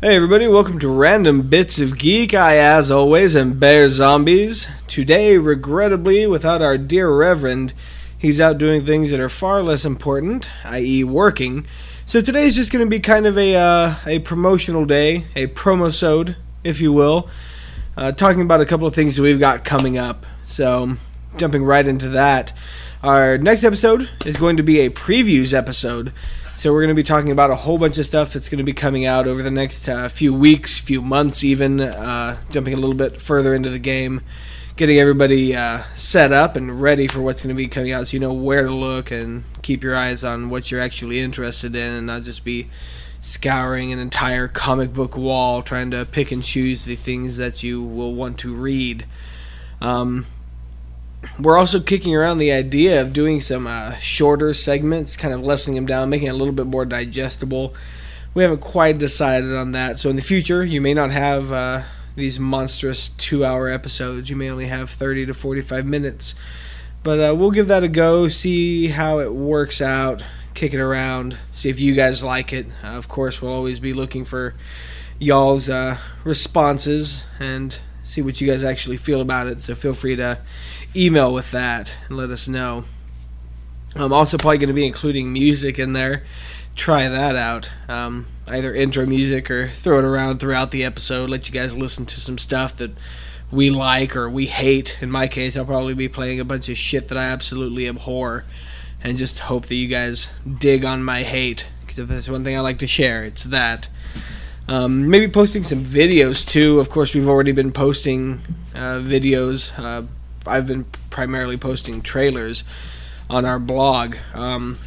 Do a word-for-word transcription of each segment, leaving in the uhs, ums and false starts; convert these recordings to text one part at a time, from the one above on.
Hey everybody, welcome to Random Bits of Geek. I, as always, am Bear Zombies. Today, regrettably, without our dear Reverend, he's out doing things that are far less important, that is working. So today's just going to be kind of a uh, a promotional day, a promosode, if you will, uh, talking about a couple of things that we've got coming up. So, jumping right into that, our next episode is going to be a previews episode. So we're going to be talking about a whole bunch of stuff that's going to be coming out over the next uh, few weeks, few months even, uh, jumping a little bit further into the game, getting everybody uh, set up and ready for what's going to be coming out so you know where to look and keep your eyes on what you're actually interested in and not just be scouring an entire comic book wall trying to pick and choose the things that you will want to read. Um... We're also kicking around the idea of doing some uh, shorter segments, kind of lessening them down, making it a little bit more digestible. We haven't quite decided on that, so in the future, you may not have uh, these monstrous two-hour episodes. You may only have thirty to forty-five minutes. But uh, we'll give that a go, see how it works out, kick it around, see if you guys like it. Uh, of course, we'll always be looking for y'all's uh, responses and see what you guys actually feel about it, so feel free to email with that and let us know. I'm also probably going to be including music in there. Try that out. Um, either intro music or throw it around throughout the episode. Let you guys listen to some stuff that we like or we hate. In my case, I'll probably be playing a bunch of shit that I absolutely abhor and just hope that you guys dig on my hate. Because if there's one thing I like to share, it's that. Um, maybe posting some videos too. Of course, we've already been posting uh, videos. Uh, I've been primarily posting trailers on our blog. Um,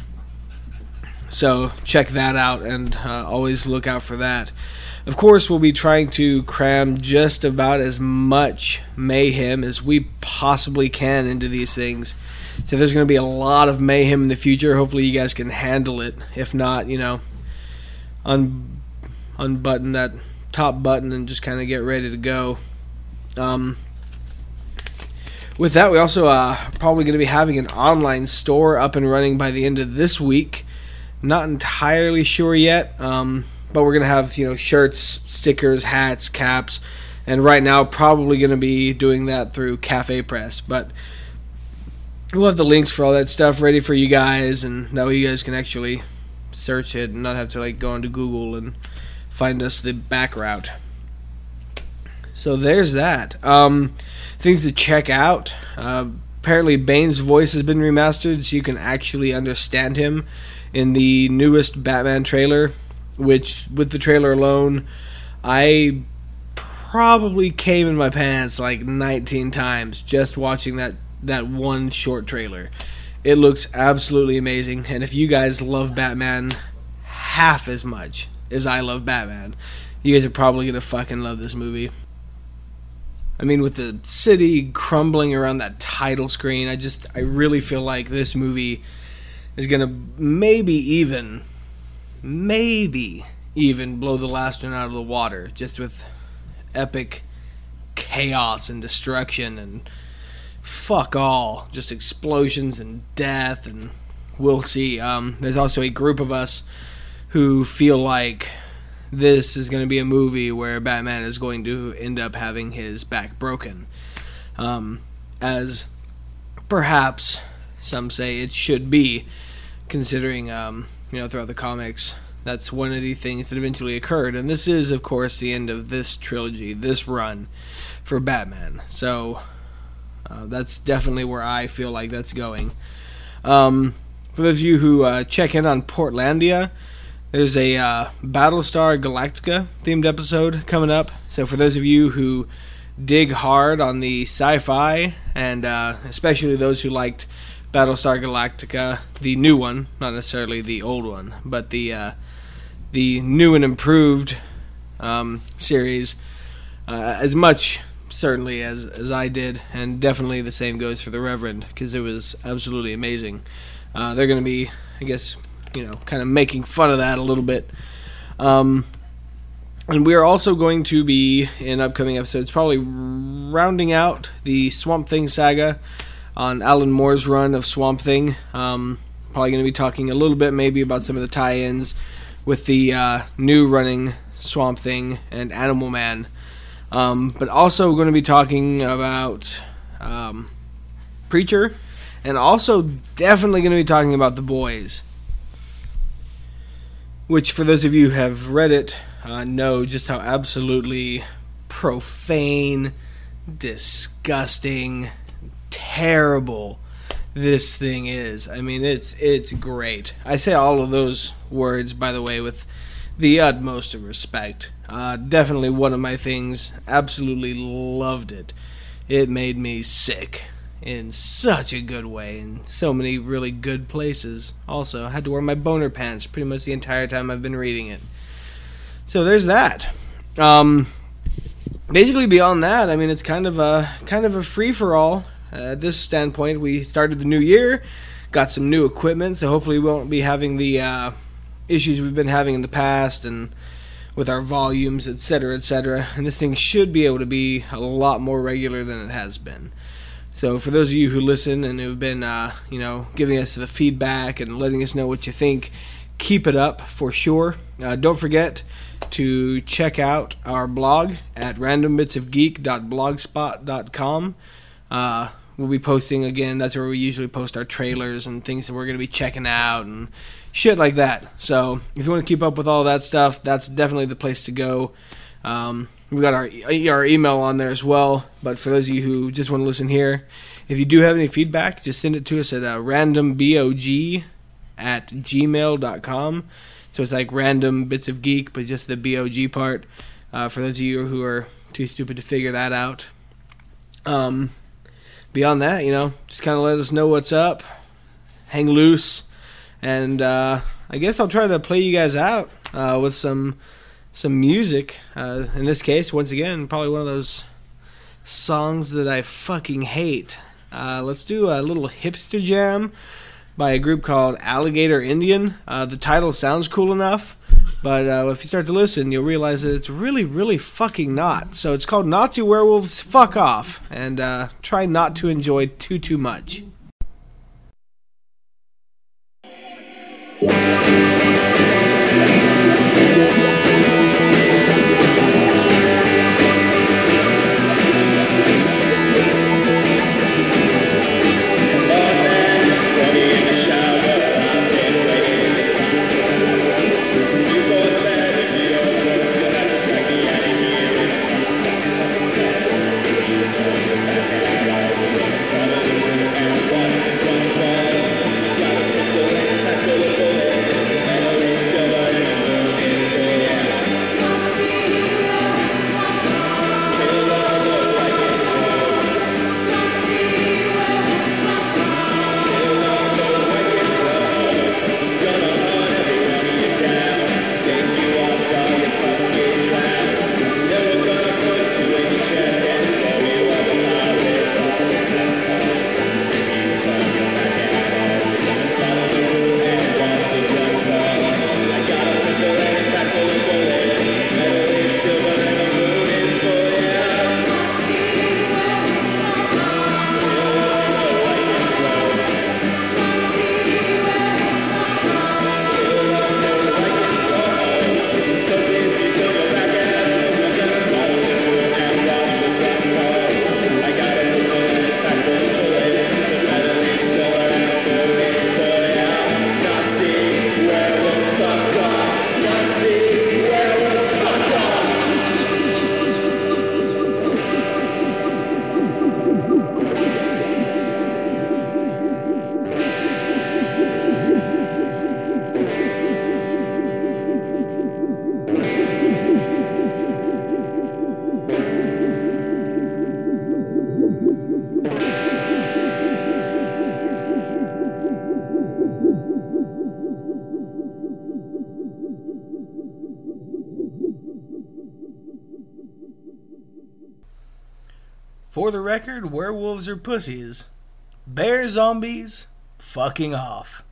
so check that out and uh, always look out for that. Of course, we'll be trying to cram just about as much mayhem as we possibly can into these things. So there's going to be a lot of mayhem in the future. Hopefully you guys can handle it. If not, you know, un- unbutton that top button and just kind of get ready to go. Um... With that, we also uh, probably going to be having an online store up and running by the end of this week. Not entirely sure yet, um, but we're going to have you know shirts, stickers, hats, caps, and right now probably going to be doing that through Cafe Press. But we'll have the links for all that stuff ready for you guys, and that way you guys can actually search it and not have to like go into Google and find us the back route. So there's that. Um, things to check out. Uh, apparently Bane's voice has been remastered so you can actually understand him in the newest Batman trailer, which, with the trailer alone, I probably came in my pants like nineteen times just watching that, that one short trailer. It looks absolutely amazing, and if you guys love Batman half as much as I love Batman, you guys are probably going to fucking love this movie. I mean, with the city crumbling around that title screen, I just, I really feel like this movie is going to maybe even, maybe even blow the last one out of the water, just with epic chaos and destruction and fuck all, just explosions and death, and we'll see. Um, there's also a group of us who feel like this is going to be a movie where Batman is going to end up having his back broken. Um, as perhaps some say it should be, considering, um, you know, throughout the comics, that's one of the things that eventually occurred. And this is, of course, the end of this trilogy, this run for Batman. So uh, that's definitely where I feel like that's going. Um, for those of you who uh, check in on Portlandia, there's a uh, Battlestar Galactica themed episode coming up. So for those of you who dig hard on the sci-fi, and uh, especially those who liked Battlestar Galactica, the new one, not necessarily the old one, but the uh, the new and improved um, series, uh, as much certainly as, as I did, and definitely the same goes for the Reverend, because it was absolutely amazing. Uh, they're going to be, I guess, you know, kind of making fun of that a little bit. Um, and we are also going to be, in upcoming episodes, probably rounding out the Swamp Thing saga on Alan Moore's run of Swamp Thing. Um, probably going to be talking a little bit maybe about some of the tie-ins with the uh, new running Swamp Thing, and Animal Man. Um, but also we're going to be talking about um, Preacher, and also definitely going to be talking about The Boys, which for those of you who have read it uh, know just how absolutely profane, disgusting, terrible this thing is. I mean, it's it's great. I say all of those words, by the way, with the utmost of respect. Uh, definitely one of my things. Absolutely loved it. It made me sick in such a good way, in so many really good places. Also, I had to wear my boner pants pretty much the entire time I've been reading it. So there's that. Um, basically, beyond that, I mean, it's kind of a kind of a free for all. Uh, at this standpoint, we started the new year, got some new equipment, so hopefully we won't be having the uh, issues we've been having in the past, and with our volumes, et cetera, et cetera. And this thing should be able to be a lot more regular than it has been. So for those of you who listen and who've been, uh, you know, giving us the feedback and letting us know what you think, keep it up for sure. Uh, don't forget to check out our blog at random bits of geek dot blogspot dot com. Uh, we'll be posting again. That's where we usually post our trailers and things that we're going to be checking out and shit like that. So if you want to keep up with all that stuff, that's definitely the place to go. Um, we've got our our email on there as well. But for those of you who just want to listen here, if you do have any feedback, just send it to us at uh, randombog at gmail dot com. So it's like random bits of geek, but just the B O G part. Uh, for those of you who are too stupid to figure that out. Um... Beyond that, you know, just kind of let us know what's up, hang loose, and uh, I guess I'll try to play you guys out uh, with some some music. Uh, in this case, once again, probably one of those songs that I fucking hate. Uh, let's do a little hipster jam by a group called Alligator Indian. Uh, the title sounds cool enough, but uh, if you start to listen, you'll realize that it's really, really fucking not. So it's called Nazi Werewolves Fuck Off, and uh, try not to enjoy too, too much. For the record, werewolves are pussies. Bear zombies, fucking off.